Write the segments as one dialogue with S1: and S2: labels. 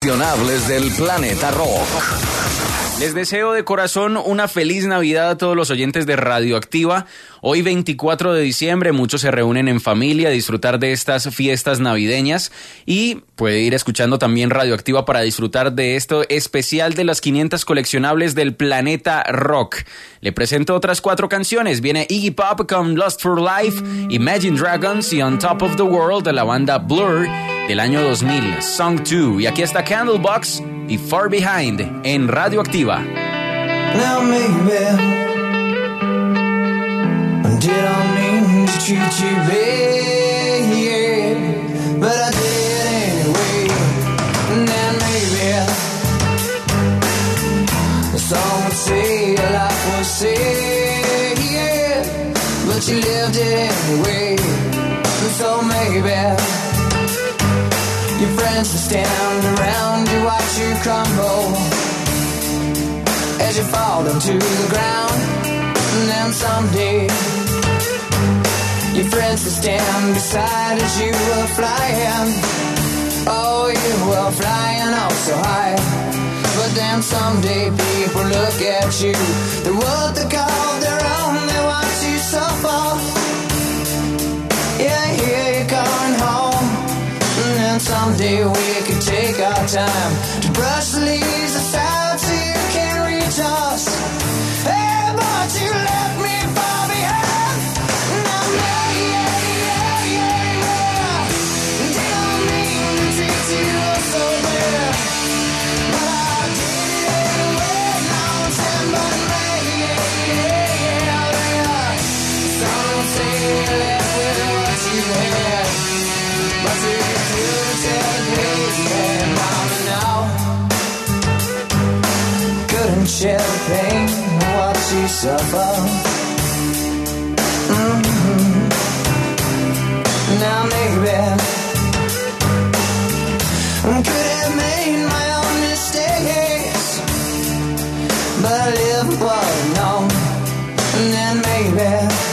S1: coleccionables del planeta rock.
S2: Les deseo de corazón una feliz Navidad a todos los oyentes de Radioactiva. Hoy 24 de diciembre muchos se reúnen en familia a disfrutar de estas fiestas navideñas y puede ir escuchando también Radioactiva para disfrutar de esto especial de las 500 coleccionables del planeta rock. Le presento otras 4 canciones. Viene Iggy Pop con Lost for Life, Imagine Dragons y On Top of the World de la banda Blur del año 2000, Song 2. Y aquí está Candlebox y Far Behind en Radioactiva.
S3: Now maybe did I mean to treat you bad, yeah, but I did anyway. And then maybe some would say life was sad, yeah, but you lived it anyway. And so maybe your friends will stand around you, watch you crumble as you fall into the ground. And then someday your friends will stand beside as you were flying. Oh, you were flying oh so high. But then someday people look at you, the world they call their own, they watch you suffer. Yeah, here you're coming home. And then someday we could take our time to brush the leaves aside so you can reach us. Hey, but you left me far behind. Now, yeah. Didn't mean to treat you so bad, but I did it anyway. Now I'm saying, but yeah. Some say you left with what you had, but you could tell me, yeah, mama, now couldn't share the pain of what you suffer. Now maybe I could have made my own mistakes, but I live what I know. And then maybe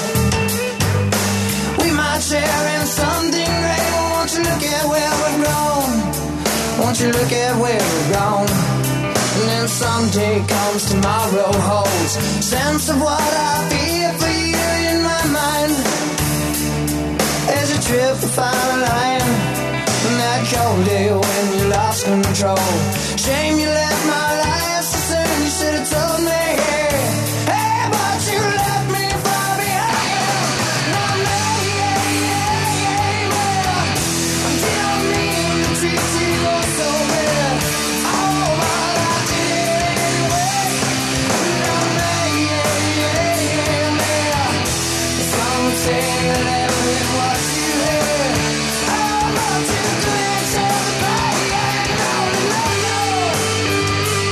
S3: we might share in something great. Won't you look at where we've grown? Won't you look at where we've gone? And then someday comes tomorrow holds sense of what I feel for you in my mind. As you trip the final line, and that cold day when you lost control. Shame you left my life so soon, you should have told me. Hey, but you left me far behind. No, yeah. I didn't mean to treat you so bad. Oh, but I did anyway. No, yeah. Some say you left me what you had. Oh, but you couldn't tell the bad, yeah, no.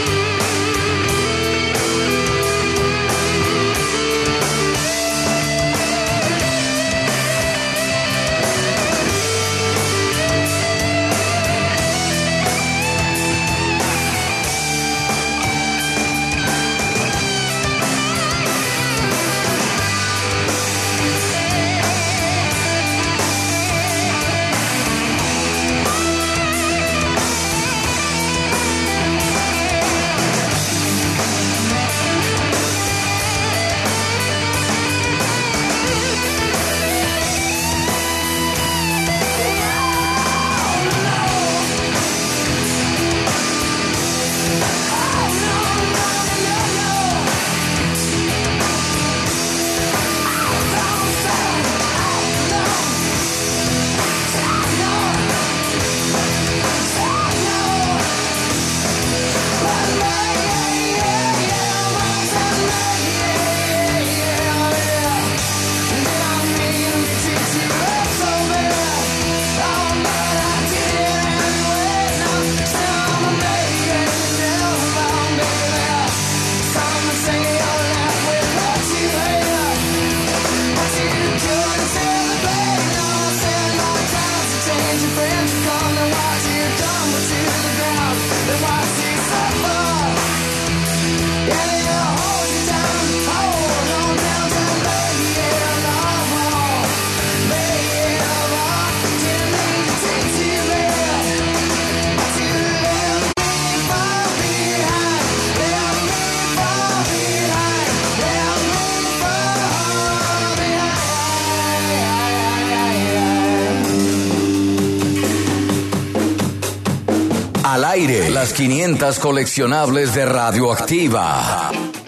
S1: Al aire, las 500 coleccionables de Radioactiva.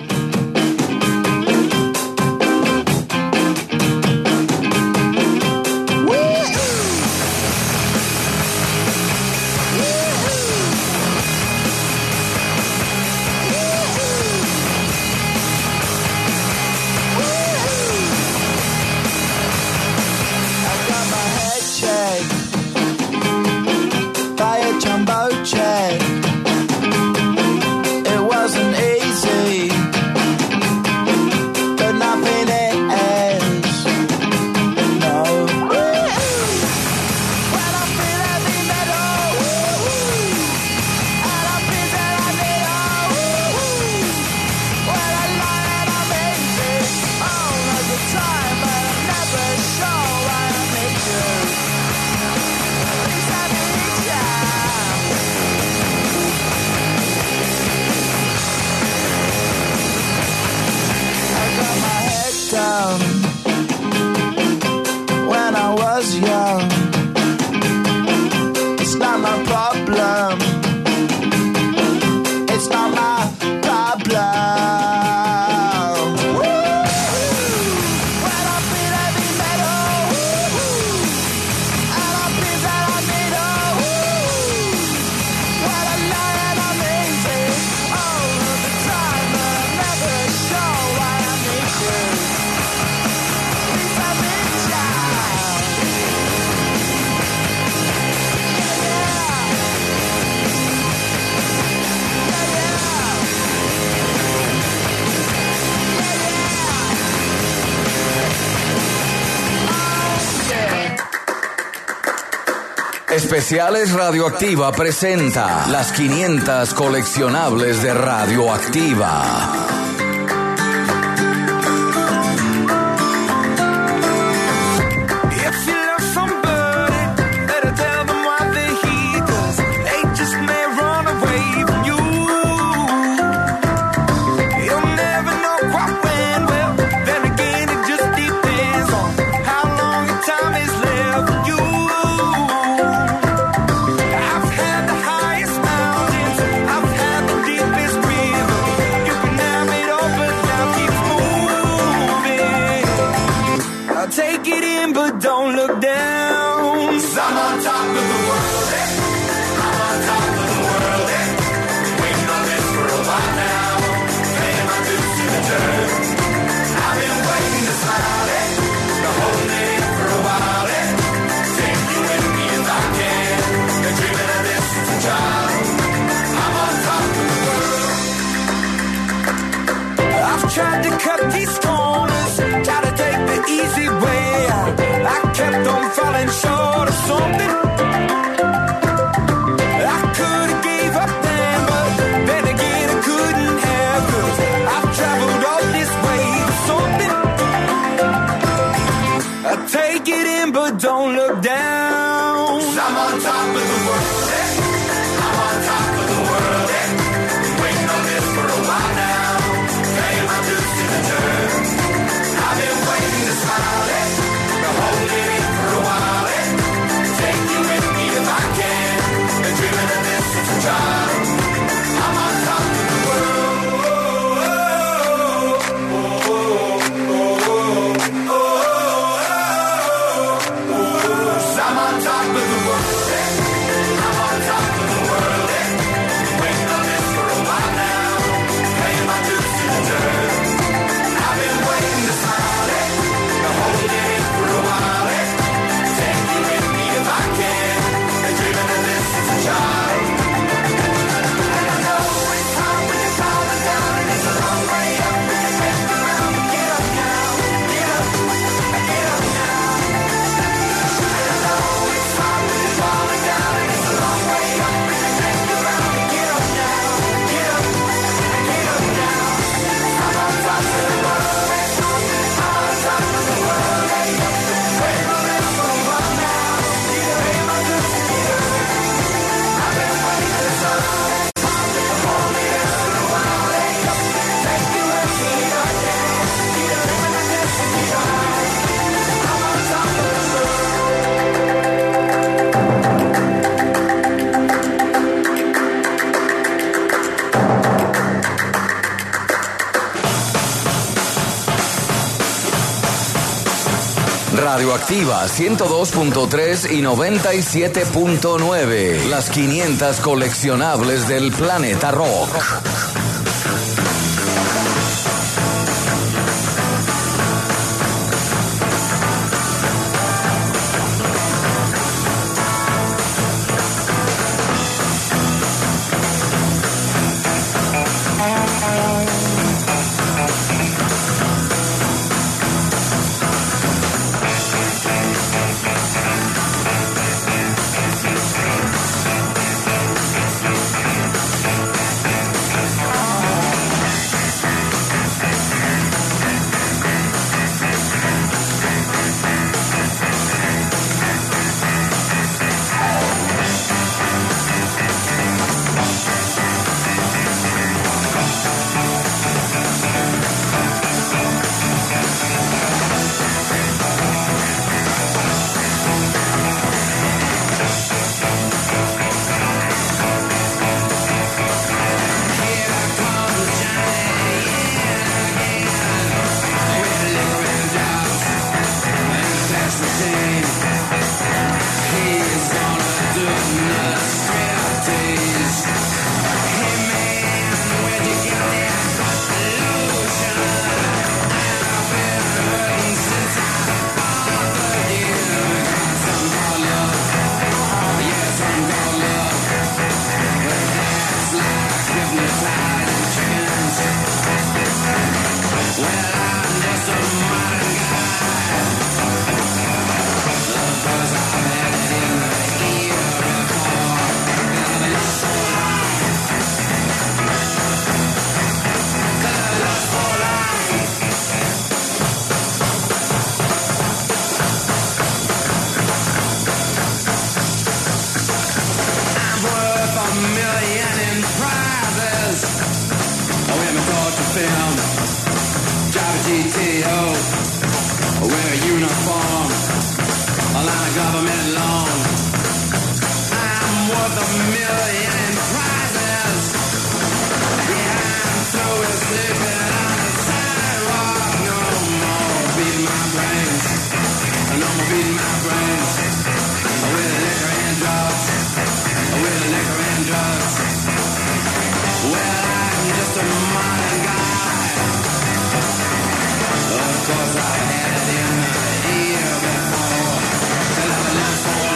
S1: Especiales Radioactiva presenta las 500 coleccionables de Radioactiva.
S3: Tried to cut these corners, tried to take the easy way out. I kept on falling short of something. I could have gave up then, but then again I couldn't have, 'cause I've traveled all this way for something. I take it in, but don't look down. 'Cause I'm on top of the world, I'm on top of the world, waiting on this for a while now. My dues to the turn. I've been waiting to smile, to hold it in for a while, take
S1: Radioactiva 102.3 y 97.9. Las 500 coleccionables del planeta rock.
S3: Of course I had it in the ear before.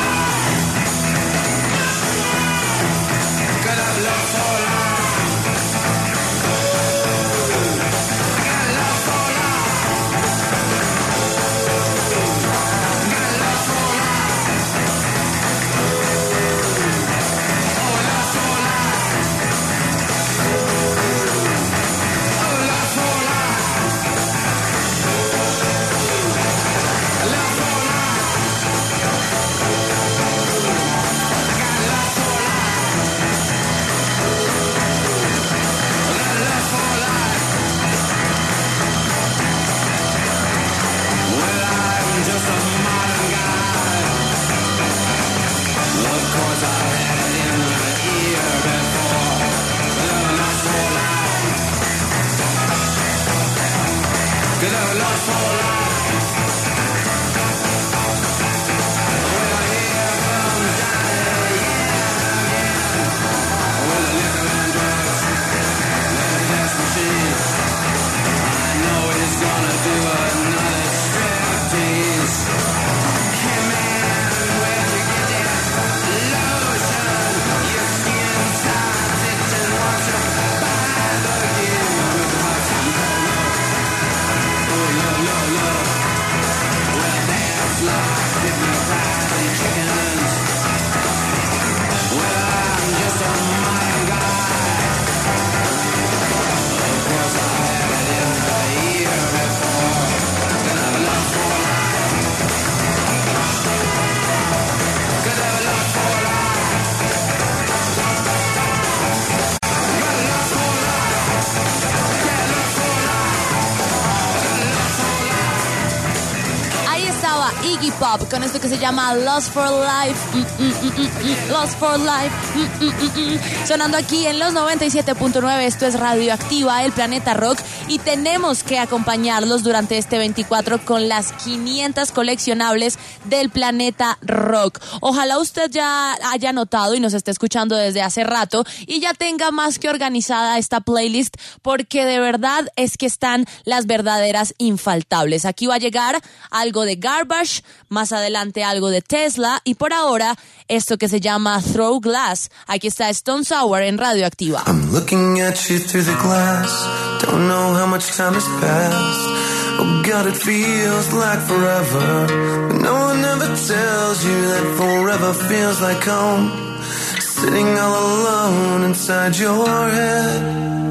S4: pop con esto que se llama Lost for Life. Lost for Life. Sonando aquí en los 97.9. Esto es Radioactiva, el Planeta Rock. Y tenemos que acompañarlos durante este 24 con las 500 coleccionables del Planeta Rock. Ojalá usted ya haya notado y nos esté escuchando desde hace rato y ya tenga más que organizada esta playlist, porque de verdad es que están las verdaderas infaltables. Aquí va a llegar algo de Garbage, más adelante algo de Tesla y por ahora esto que se llama Throw Glass. Aquí está Stone Sour en Radioactiva.
S5: I'm looking at you through the glass. Don't know how much time has passed. Oh God, it feels like forever. But no one ever tells you that forever feels like home. Sitting all alone inside your head.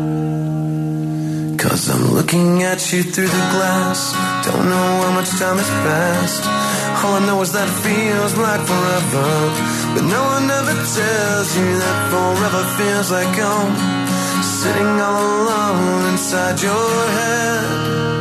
S5: 'Cause I'm looking at you through the glass. Don't know how much time has passed. All I know is that it feels like forever. But no one ever tells you that forever feels like home. Sitting all alone inside your head.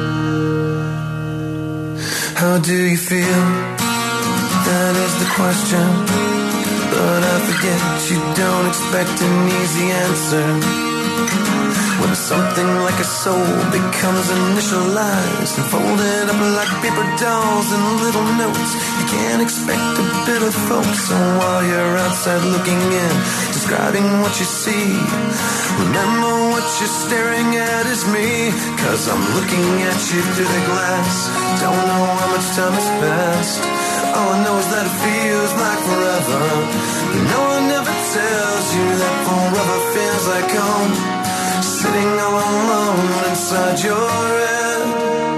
S5: How do you feel? That is the question. But I forget you don't expect an easy answer. When something like a soul becomes initialized and folded up like paper dolls and little notes, you can't expect a bit of folks. So while you're outside looking in, describing what you see, remember what you're staring at is me. 'Cause I'm looking at you through the glass. Don't know how much time has passed. All I know is that it feels like forever. But no one ever tells you that forever feels like home. Sitting all alone inside your head.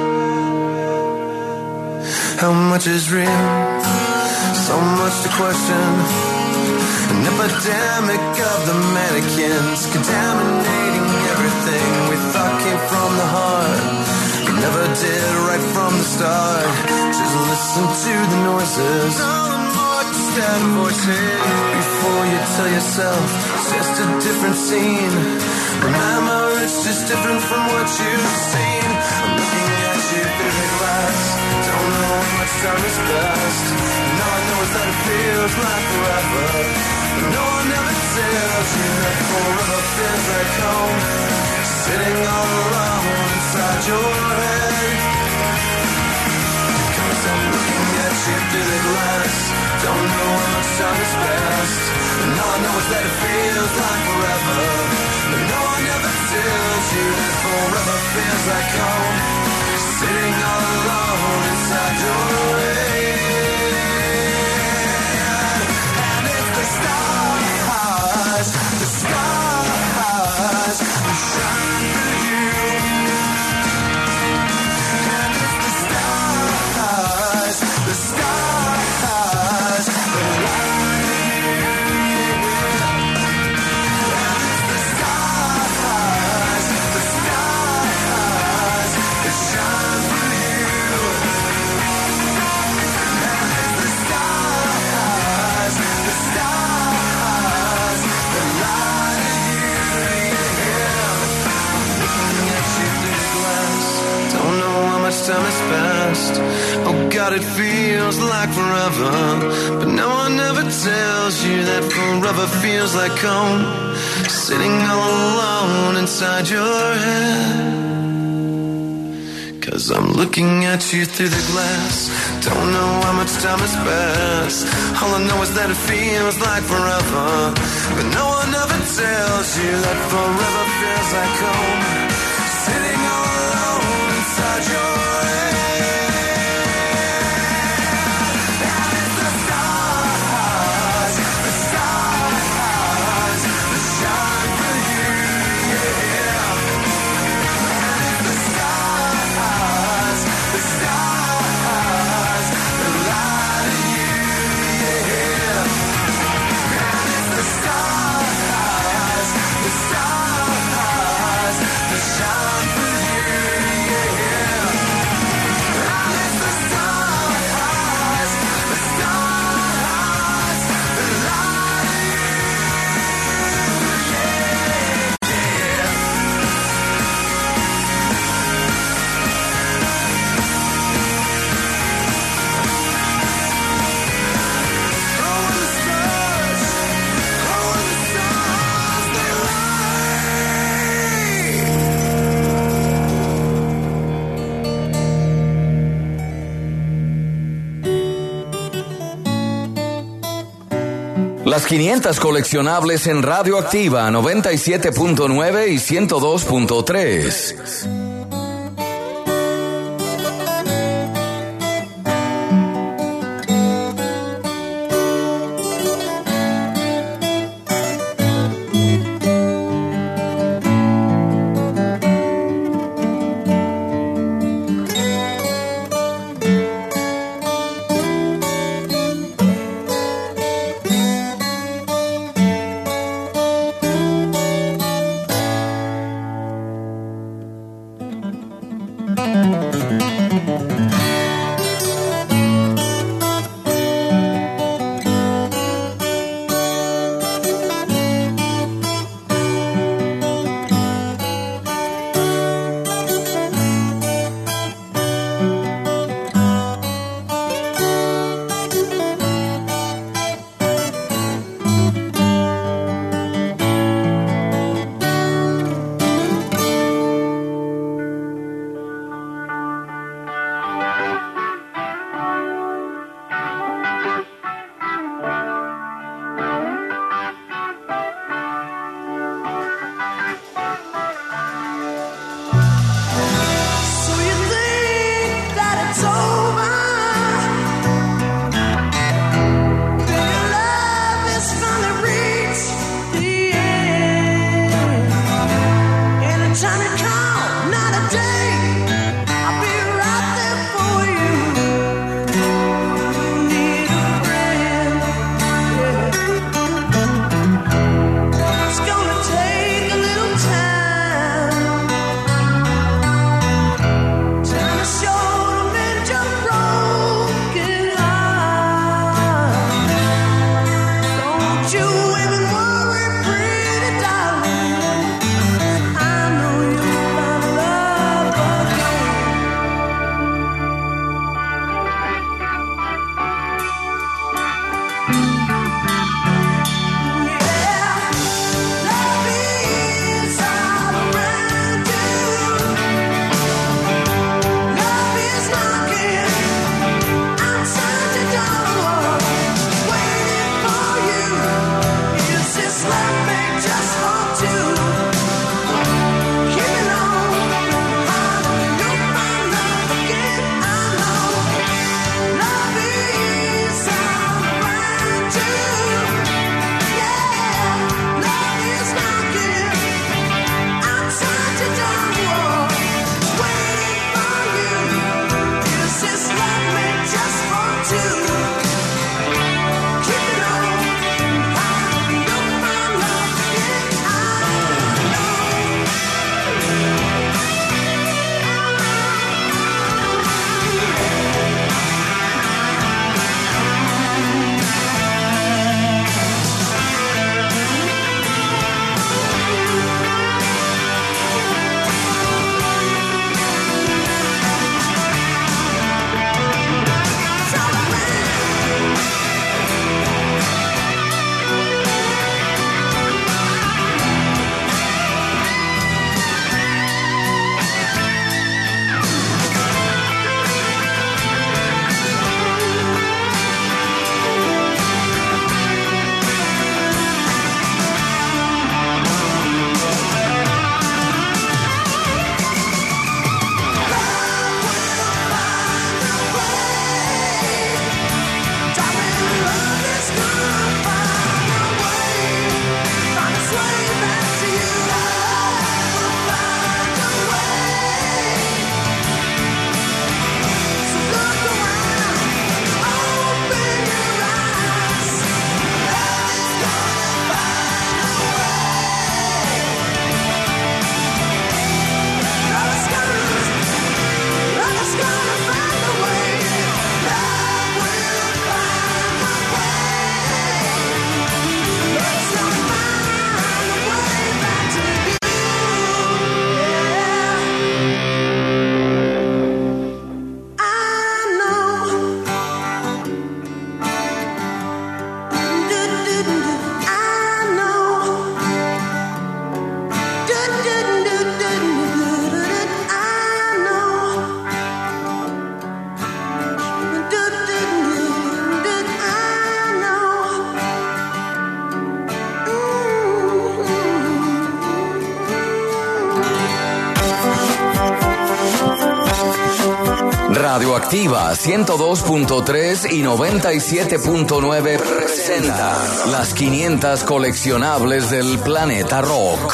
S5: How much is real? So much to question. An epidemic of the mannequins, contaminating everything we thought came from the heart. We never did right from the start. Just listen to the noises. Voices. Before you tell yourself it's just a different scene, remember it's just different from what you've seen. I'm looking at you through the glass. Don't know how much time has passed. And all I know is that it feels like forever. But no one ever tells you that forever feels like home. Sitting all alone inside your head. 'Cause I'm looking at you through the glass. Don't know how much time has passed. And all I know is that it feels like forever. But no one ever tells you that forever feels like home. Sitting all alone inside your head. And it's the stars who shine for you. And it's the stars time has passed. Oh God, it feels like forever. But no one ever tells you that forever feels like home. Sitting all alone inside your head. 'Cause I'm looking at you through the glass. Don't know how much time has passed. All I know is that it feels like forever. But no one ever tells you that forever feels like home. Sitting all alone inside your
S1: Las 500 coleccionables en Radioactiva 97.9 y 102.3. Radioactiva 102.3 y 97.9 presenta las 500 coleccionables del Planeta Rock.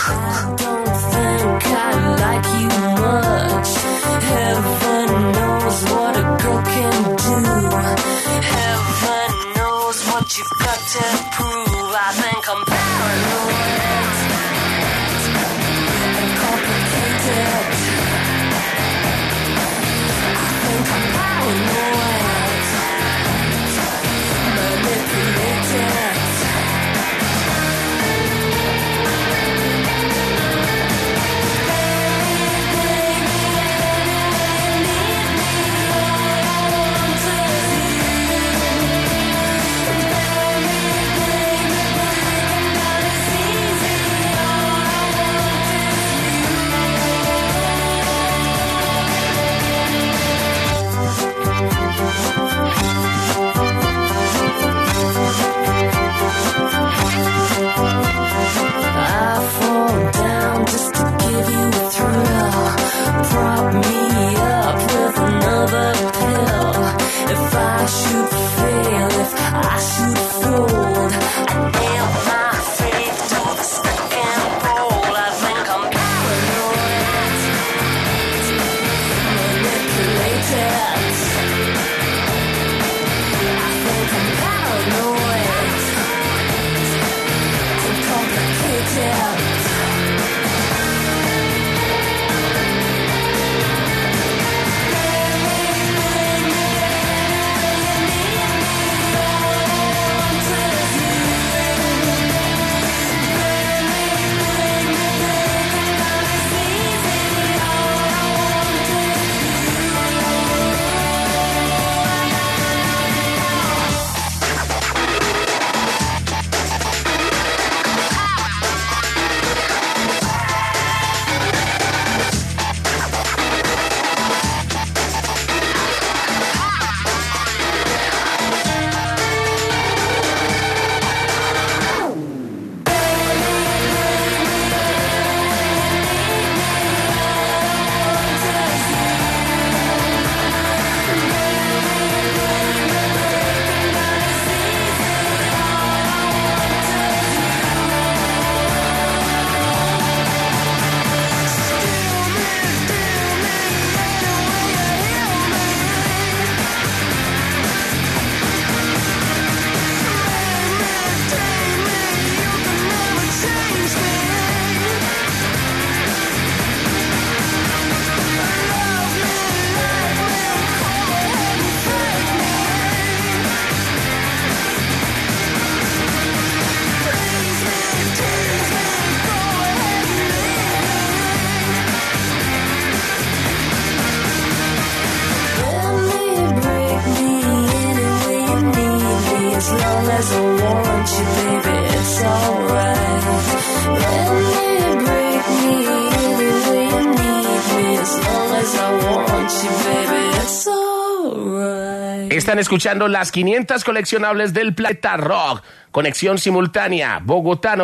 S6: Están escuchando las 500 coleccionables del Planeta Rock. Conexión simultánea, Bogotá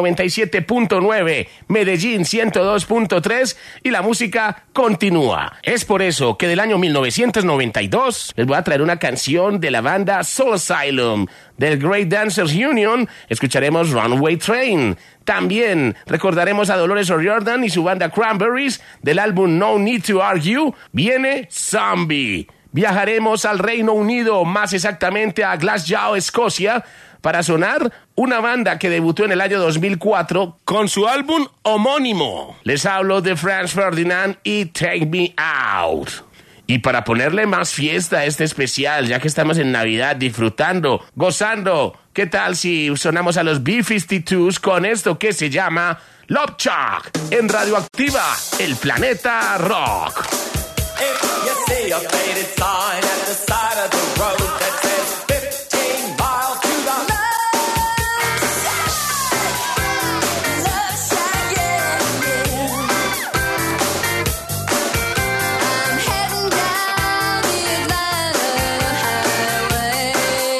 S6: 97.9, Medellín 102.3 y la música continúa. Es por eso que del año 1992 les voy a traer una canción de la banda Soul Asylum. Del Great Dancers Union escucharemos Runaway Train. También recordaremos a Dolores O'Riordan y su banda Cranberries. Del álbum No Need to Argue viene Zombie. Viajaremos al Reino Unido, más exactamente a Glasgow, Escocia, para sonar una banda que debutó en el año 2004 con su álbum homónimo. Les hablo de Franz Ferdinand y Take Me Out. Y para ponerle más fiesta a este especial, ya que estamos en Navidad disfrutando, gozando, ¿qué tal si sonamos a los B-52s con esto que se llama Love Chuck en Radioactiva, el Planeta Rock?
S7: If you see a faded sign at the side of the road that says 15 miles to the
S3: Love shack, yeah, yeah. I'm heading down the Atlanta highway,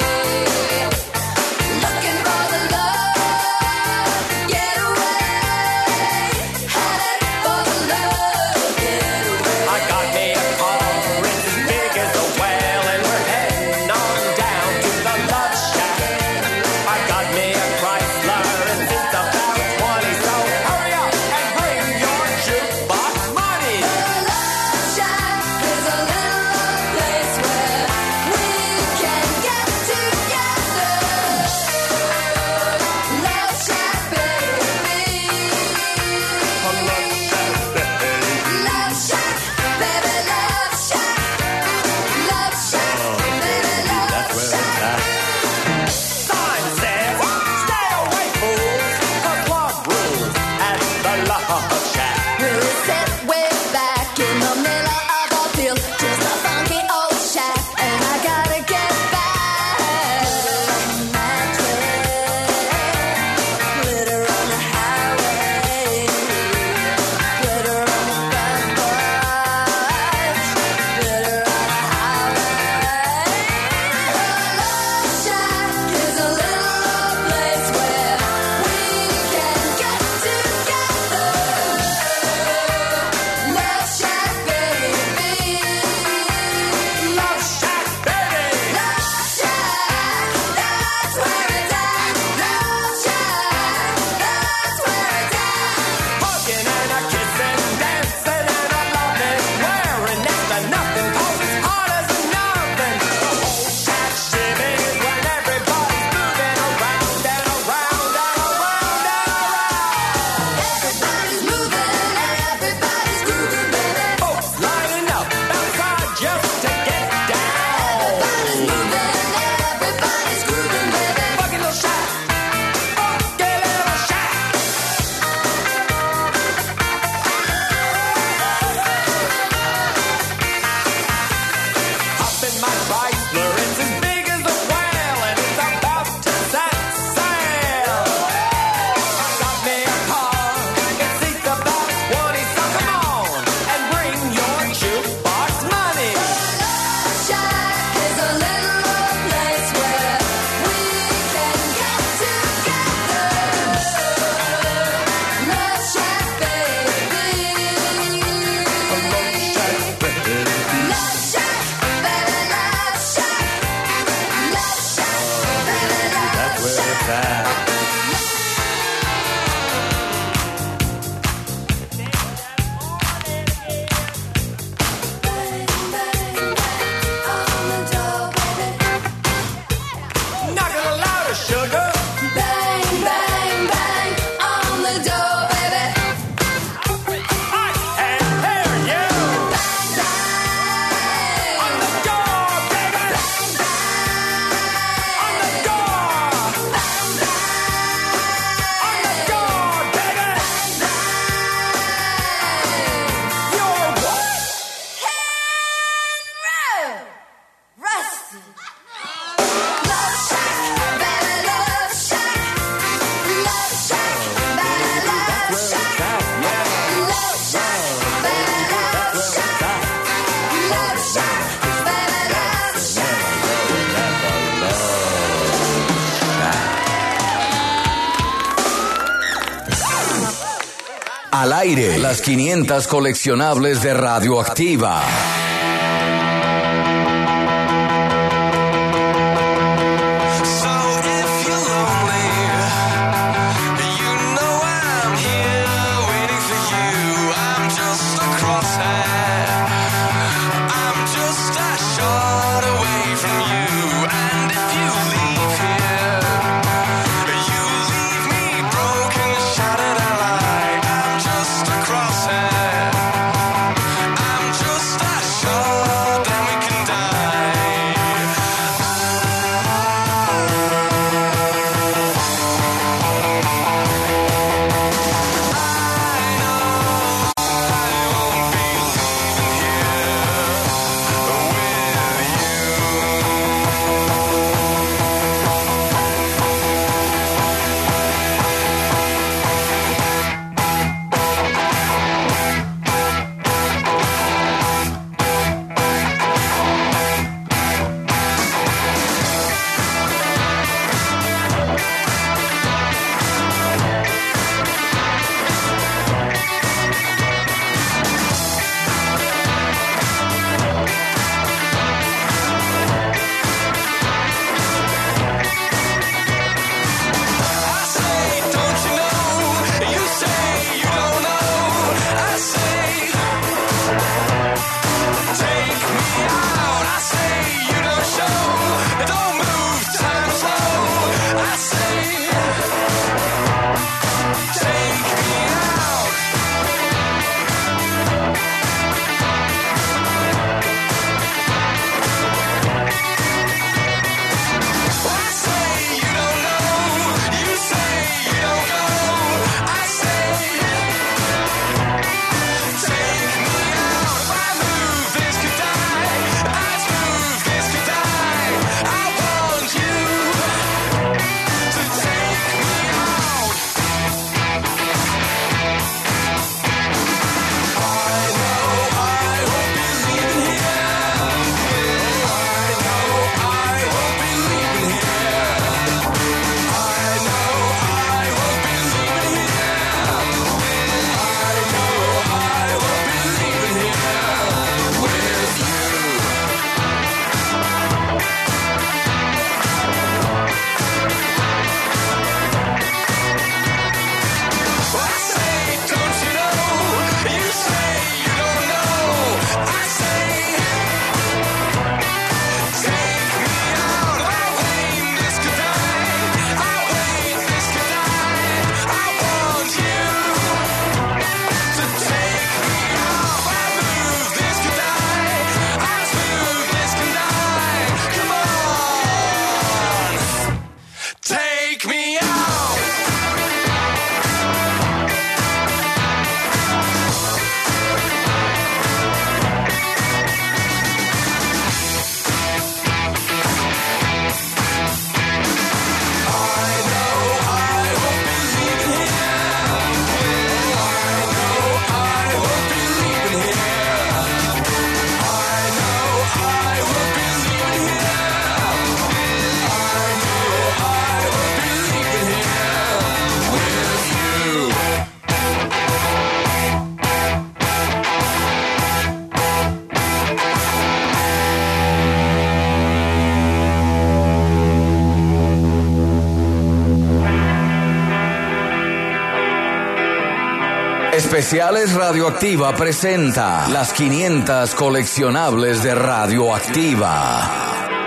S3: looking for the love getaway, headed for the love getaway.
S7: I got me a car, it's as big as a wagon. love shack.
S3: We'll sit way back in the middle of a field, just a funky old shack, and I gotta get back. Glitter on the highway, glitter on the bus bars, glitter on the highway. The love shack is a little old place where we can get together. Love shack, baby.
S7: Love shack, baby.
S3: Love shack, that's where it's at. Love shack, that's where it's at.
S7: Hugging and a kissing, dancing and a loving, wearing next to nothing, 'cause it's hard as nothing. The whole shack shimmy is when everybody's moving around and around and around and around.
S3: Everybody's moving, everybody's grooving, baby.
S7: Folks lining up outside just to get down.
S3: Everybody's moving, everybody's grooving, baby.
S7: Funky little shack, funky little shack. Up in my Chrysler, it's as big as a whale, and it's about to set sail. Got me a car, it seats about 20, so come on and bring your jukebox money.
S3: Love shack is a little old place where we can get together. Love shack, baby. Love shack, baby. Love shack, baby. Love shack, baby. Love shack. Bang, bang, bang on the door, baby.
S7: Knock it louder, sugar.
S3: Bang, bang, bang on the door, baby.
S7: I can hear you.
S3: Bang, bang.
S7: On the door, baby.
S3: Bang, bang.
S7: On the door.
S3: Bang, bang.
S7: On the door, baby. You're what?
S3: Rusty. Love shack, baby, love shack. Love shack, baby, love shack. Love shack, baby, love shack. Love shack, baby, love shack.
S1: Al aire, las 500 coleccionables de Radioactiva.
S5: So if you're lonely, you know I'm here waiting for you. I'm just a crosshair. I'm just a shot away from you. And if you leave here, you leave me broken, shattered and light. I'm just a crosshair. I'm just a shot
S1: Especiales Radioactiva presenta las 500 coleccionables de Radioactiva.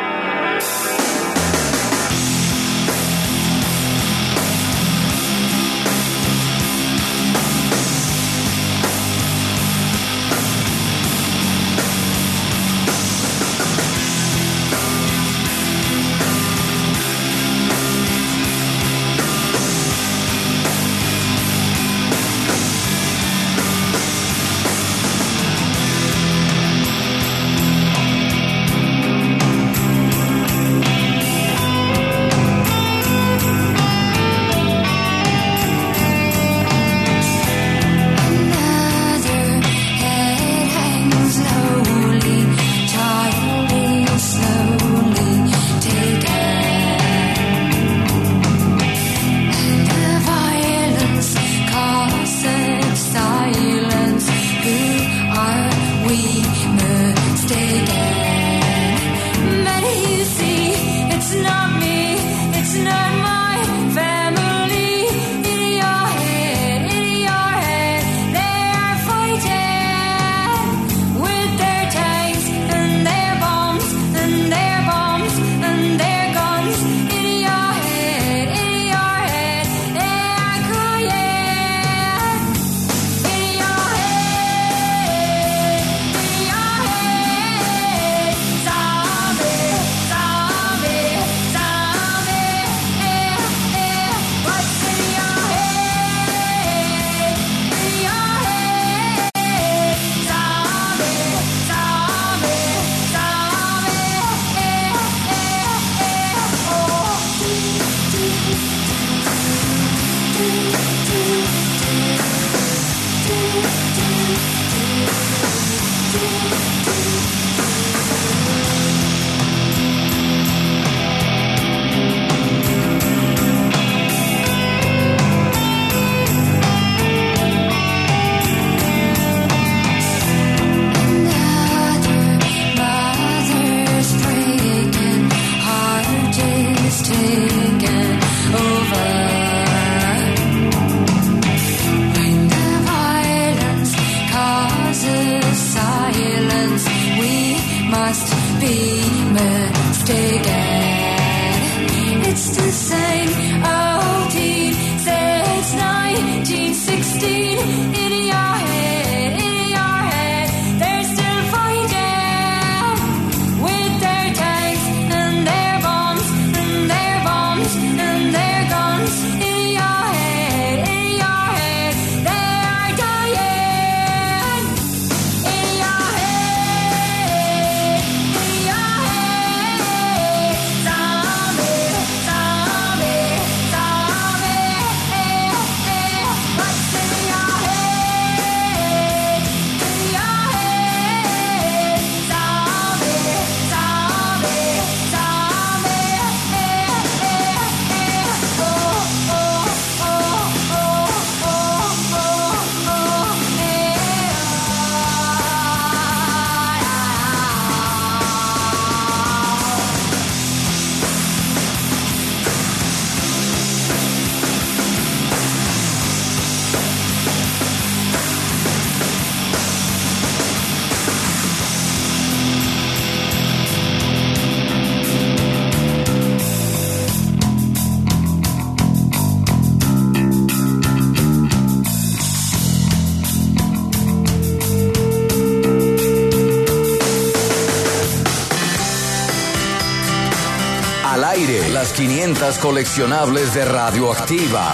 S1: Las 500 coleccionables de Radioactiva.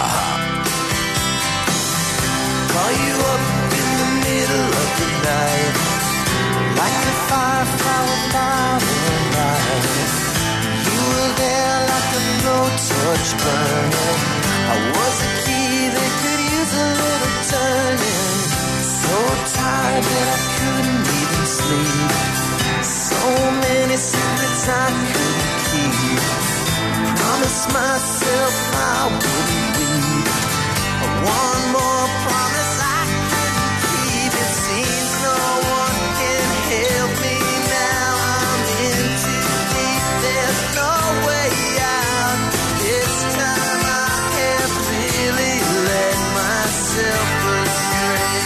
S5: Call you up in the middle of the night, like a firefly without a light. You were there like a blowtorch burning. I was a key that could use a little turning. So tired that I couldn't even sleep. So many secrets I couldn't keep. Promised myself I wouldn't leave. One more promise I couldn't keep. It seems no one can help me now. I'm in too deep. There's no way out. This time I have really let myself astray.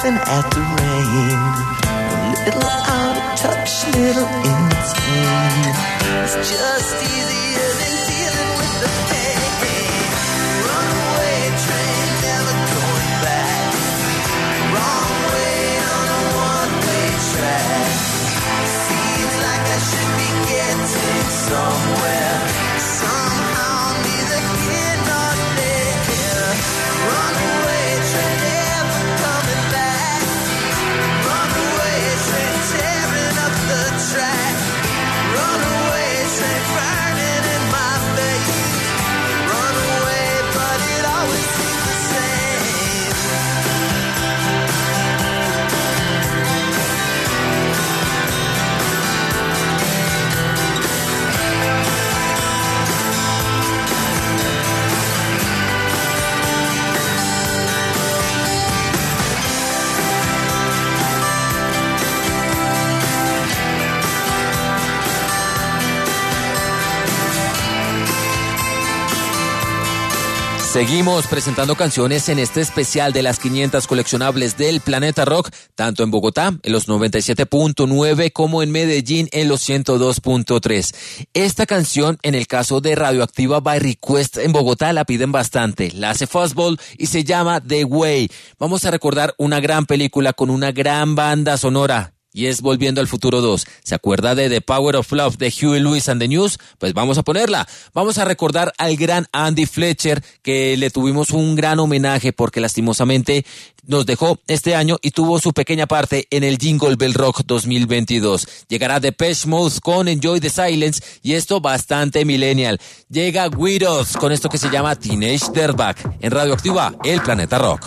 S5: laughing at the rain. A little out of touch, little insane. It's just easier than dealing with the pain. Runaway train, never going back. Wrong way on a one-way track. Seems like I should be getting somewhere. Somehow neither here nor there. Runaway train, never coming back. Runaway train, tearing up the track. Runaway train, burning in my face. Runaway, but it always seems the same.
S8: Seguimos presentando canciones en este especial de las 500 coleccionables del Planeta Rock, tanto en Bogotá, en los 97.9, como en Medellín, en los 102.3. Esta canción, en el caso de Radioactiva by Request en Bogotá, la piden bastante. La hace Fastball y se llama The Way. Vamos a recordar una gran película con una gran banda sonora. Y es Volviendo al Futuro 2. ¿Se acuerda de The Power of Love de Huey Lewis and the News? Pues vamos a ponerla. Vamos a recordar al gran Andy Fletcher, que le tuvimos un gran homenaje porque lastimosamente nos dejó este año y tuvo su pequeña parte en el Jingle Bell Rock 2022. Llegará Depeche Mode con Enjoy the Silence y esto bastante millennial. Llega Widows con esto que se llama Teenage Dirtbag. En Radioactiva, el Planeta Rock.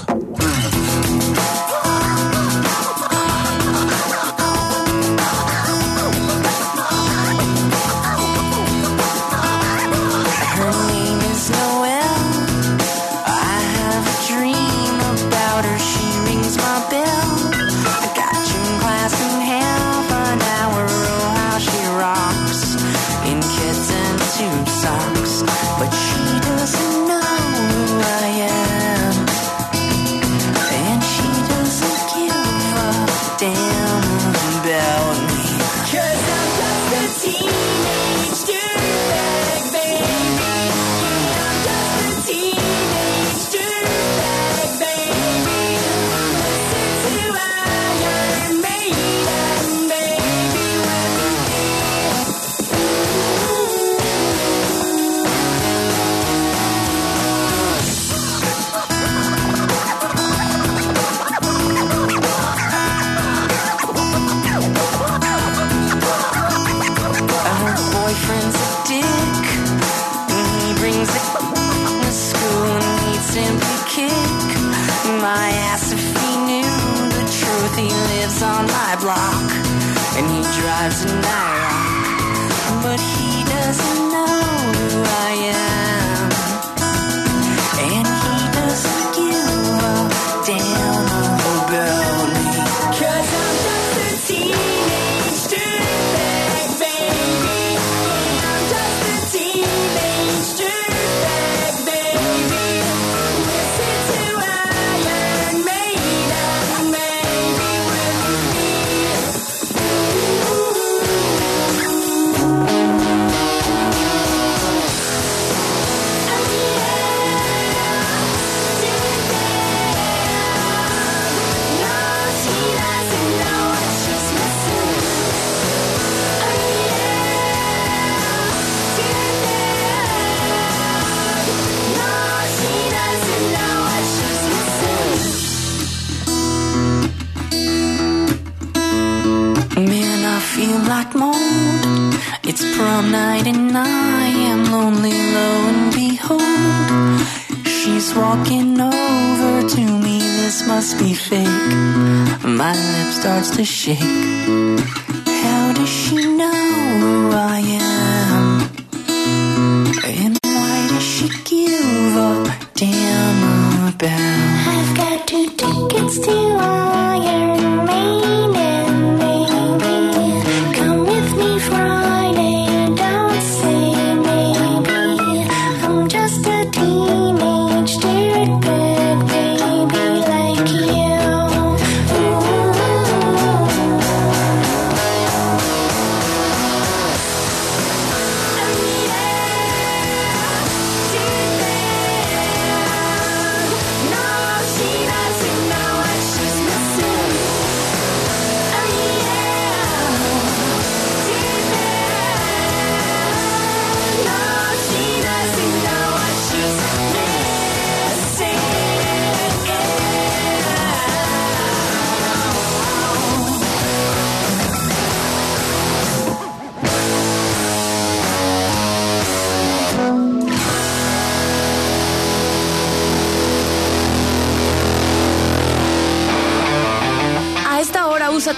S5: On my block, and he drives an IROC, but he doesn't know who I am, and he doesn't give a damn about me, 'cause I'm just a teenage dirtbag, baby. I'm just a teenage dirtbag, baby. Listen to Iron Maiden, baby. Feel like mold. It's prom night and I am lonely, lo and behold, she's walking over to me. This must be fake. My lip starts to shake. How does she know who I am? And why does she give a damn about? I've got 2 tickets to Iron Maiden. Teenage dirtbag baby like you.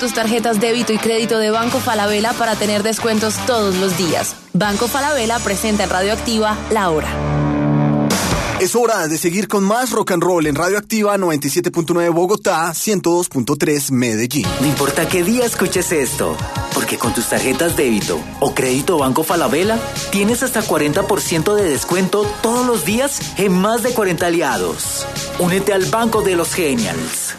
S4: tus tarjetas débito y crédito de Banco Falabella para tener descuentos todos los días. Banco Falabella presenta en Radioactiva La Hora.
S9: Es hora de seguir con más rock and roll en Radioactiva 97.9 Bogotá, 102.3 Medellín.
S10: No importa qué día escuches esto, porque con tus tarjetas débito o crédito Banco Falabella tienes hasta 40% de descuento todos los días en más de 40 aliados. Únete al Banco de los Genials.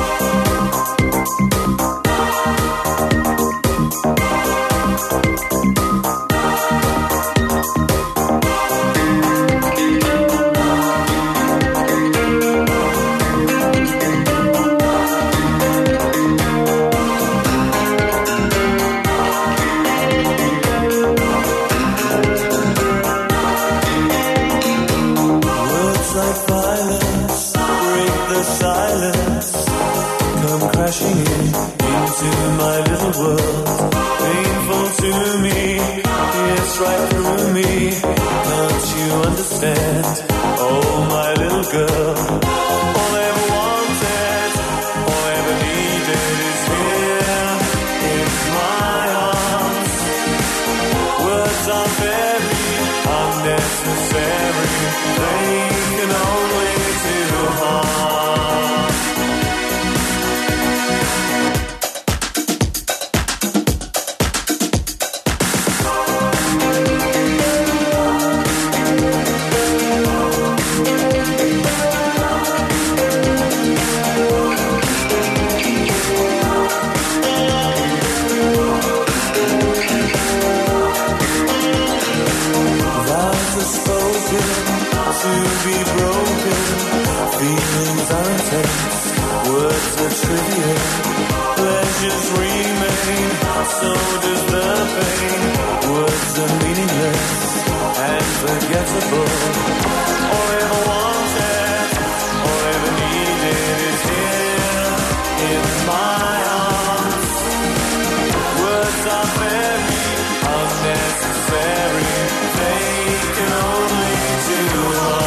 S5: Crashing into my little world, painful to me, it's right through me, can't you understand, oh my little girl, all I ever wanted, all I ever needed is here, in my arms, words are very unnecessary, they can only do harm. To be broken, feelings are intense, words are trivial, pleasures remain, so does the pain, words are meaningless and forgettable, all I ever wanted, all I ever needed is here, in my arms, words are very unnecessary, they can only do harm.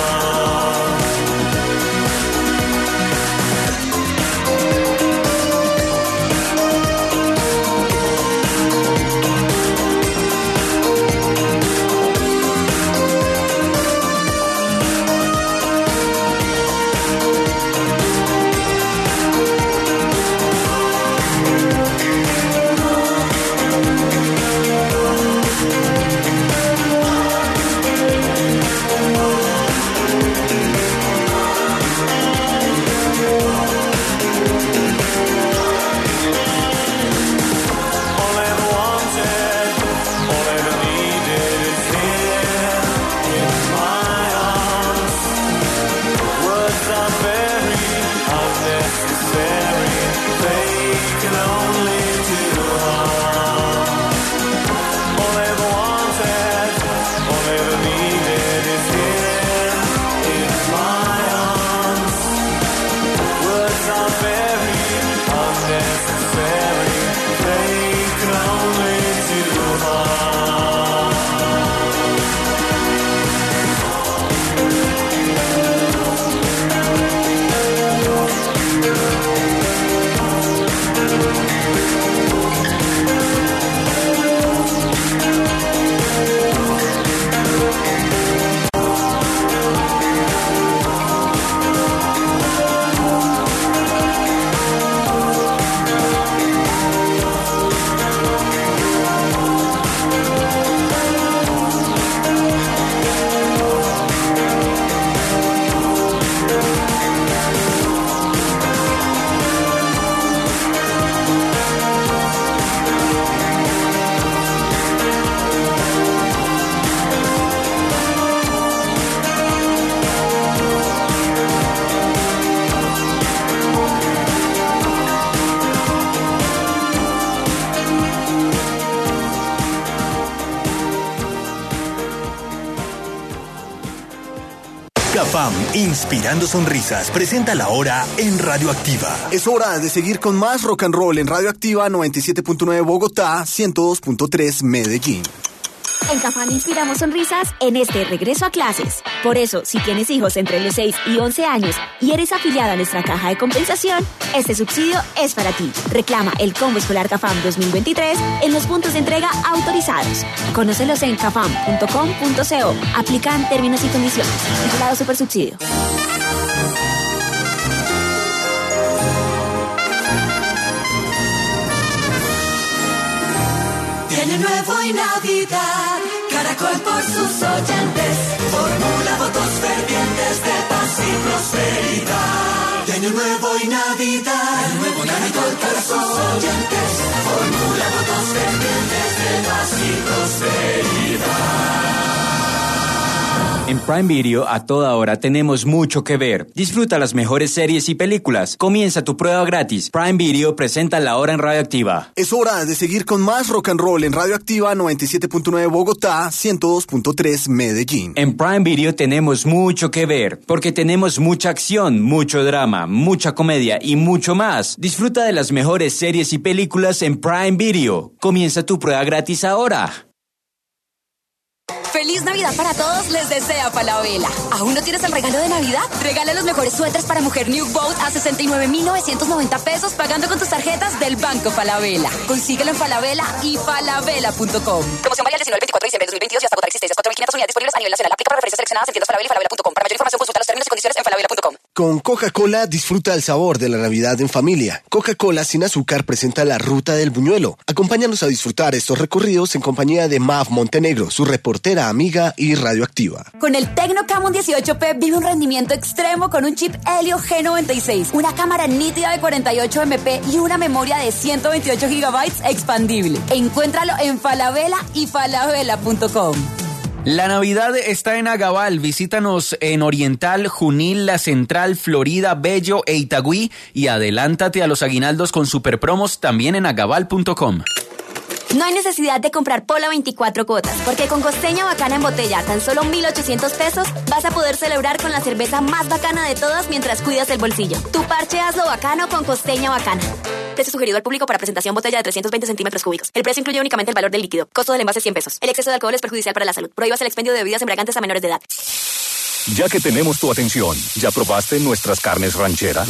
S11: Capam, inspirando sonrisas, presenta La Hora en Radioactiva.
S9: Es hora de seguir con más rock and roll en Radioactiva 97.9 Bogotá, 102.3 Medellín.
S12: En Cafam inspiramos sonrisas en este regreso a clases. Por eso, si tienes hijos entre los 6 y 11 años y eres afiliada a nuestra caja de compensación, este subsidio es para ti. Reclama el Combo Escolar Cafam 2023 en los puntos de entrega autorizados. Conócelos en cafam.com.co. Aplican términos y condiciones. Vigilado Supersubsidio.
S13: Año Nuevo y Navidad, Caracol por sus oyentes, formula votos fervientes de paz y prosperidad. De Año Nuevo y Navidad, Caracol por sus oyentes, formula votos fervientes de paz y prosperidad.
S14: En Prime Video a toda hora tenemos mucho que ver. Disfruta las mejores series y películas. Comienza tu prueba gratis. Prime Video presenta La Hora en Radioactiva.
S9: Es hora de seguir con más rock and roll en Radioactiva 97.9 Bogotá, 102.3 Medellín.
S14: En Prime Video tenemos mucho que ver, porque tenemos mucha acción, mucho drama, mucha comedia y mucho más. Disfruta de las mejores series y películas en Prime Video. Comienza tu prueba gratis ahora.
S15: ¡Feliz Navidad para todos! Les desea Falabella. ¿Aún no tienes el regalo de Navidad? Regala los mejores suéteres para mujer New Boat a 69,990 pesos pagando con tus tarjetas del Banco Falabella. Consíguelo en Falabella y falabella.com. Promoción válida del 19 al 24 de diciembre de 2022 y hasta agotar existencias. 4.500 unidades disponibles a nivel nacional. Aplica para referencias seleccionadas en tiendas Falabella y falabella.com. Para mayor información consulta los términos y condiciones en falabella.com.
S16: Con Coca-Cola disfruta el sabor de la Navidad en familia. Coca-Cola sin azúcar presenta la Ruta del Buñuelo. Acompáñanos a disfrutar estos recorridos en compañía de Mav Montenegro, su reportera amiga y radioactiva.
S15: Con el Tecno Camon 18P vive un rendimiento extremo con un chip Helio G96, una cámara nítida de 48 MP y una memoria de 128 GB expandible. Encuéntralo en Falabella y falabella.com.
S2: La Navidad está en Agabal. Visítanos en Oriental, Junil, La Central, Florida, Bello e Itagüí y adelántate a los aguinaldos con superpromos también en agabal.com.
S12: No hay necesidad de comprar Pola 24 cuotas, porque con Costeña Bacana en botella a tan solo 1.800 pesos vas a poder celebrar con la cerveza más bacana de todas mientras cuidas el bolsillo. Tu parche hazlo bacano con Costeña Bacana. Precio sugerido al público para presentación botella de 320 centímetros cúbicos. El precio incluye únicamente el valor del líquido. Costo del envase 100 pesos. El exceso de alcohol es perjudicial para la salud. Prohíbas el expendio de bebidas embriagantes a menores de edad.
S17: Ya que tenemos tu atención, ¿ya probaste nuestras carnes ranchera?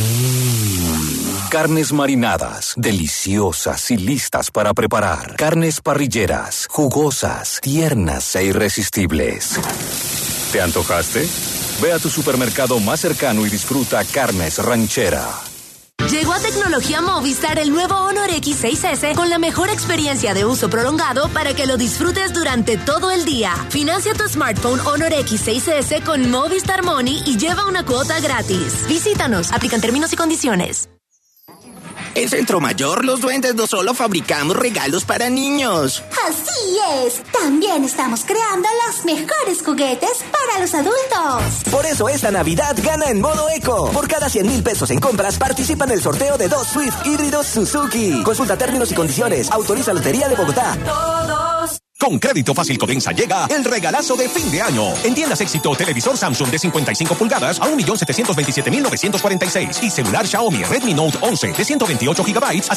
S17: Carnes marinadas, deliciosas y listas para preparar. Carnes parrilleras, jugosas, tiernas e irresistibles. ¿Te antojaste? Ve a tu supermercado más cercano y disfruta Carnes Ranchera.
S18: Llegó a Tecnología Movistar el nuevo Honor X6S con la mejor experiencia de uso prolongado para que lo disfrutes durante todo el día. Financia tu smartphone Honor X6S con Movistar Money y lleva una cuota gratis. Visítanos, aplican términos y condiciones.
S19: En Centro Mayor, los duendes no solo fabricamos regalos para niños.
S20: Así es, también estamos creando los mejores juguetes para los adultos.
S21: Por eso esta Navidad gana en modo eco. Por cada 100,000 pesos en compras, participa en el sorteo de 2 Swift híbridos Suzuki. Consulta términos y condiciones. Autoriza Lotería de Bogotá.
S22: Todos. Con Crédito Fácil Codensa llega el regalazo de fin de año. En tiendas Éxito, televisor Samsung de 55 pulgadas a 1.727.946 y celular Xiaomi Redmi Note 11 de 128 GB a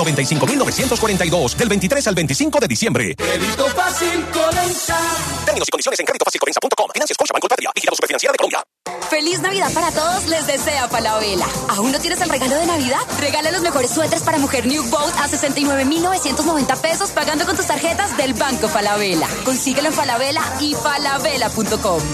S22: 695.942 del 23 al 25 de diciembre.
S13: Crédito Fácil Codensa.
S22: Términos y condiciones en creditofacilcodensa.com. Financia Scotiabank Patria. Vigilado Superfinanciera de Colombia.
S15: ¡Feliz Navidad para todos! Les desea Falabella. ¿Aún no tienes el regalo de Navidad? Regala los mejores suéteres para mujer New Boat a 69,990 pesos pagando con tus tarjetas del Banco Falabella. Consíguelo en Falabella y falabella.com.